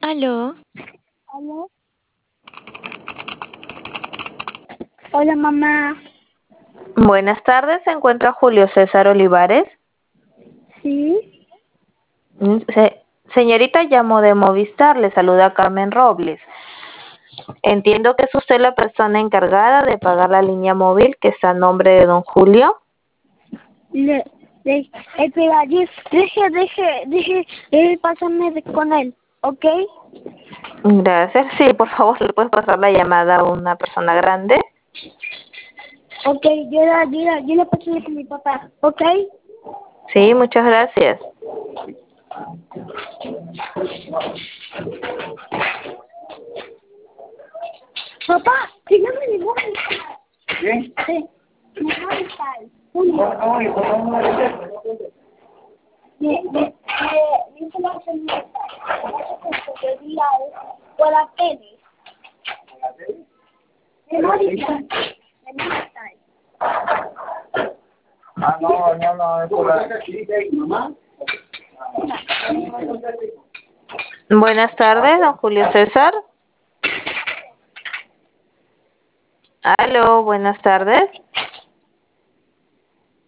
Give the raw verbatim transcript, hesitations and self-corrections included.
Aló. ¿Aló? Hola, mamá. Buenas tardes, se encuentra Julio César Olivares. ¿Sí? Mm, Se- señorita, llamo de Movistar, le saluda Carmen Robles. Entiendo que es usted la persona encargada de pagar la línea móvil que está a nombre de don Julio. Le, le, espera, deje, deje, deje, deje pasarme de- con él, ¿ok? Gracias. Sí, por favor, le puedes pasar la llamada a una persona grande. Ok, yo la, yo la, yo la pasé con mi papá, ¿ok? Sí, muchas gracias. Papá, que no me dibuja. ¿Qué? Sí, me va a gustar. Julio. No, hijo, no, no, no, Me, me, me, me hizo la señora. Que diga por la tele. Me va a gustar. Me va a gustar. Ah, no, no, no, es por la... ¿Mamá? Buenas tardes, don Julio César. Aló, buenas tardes.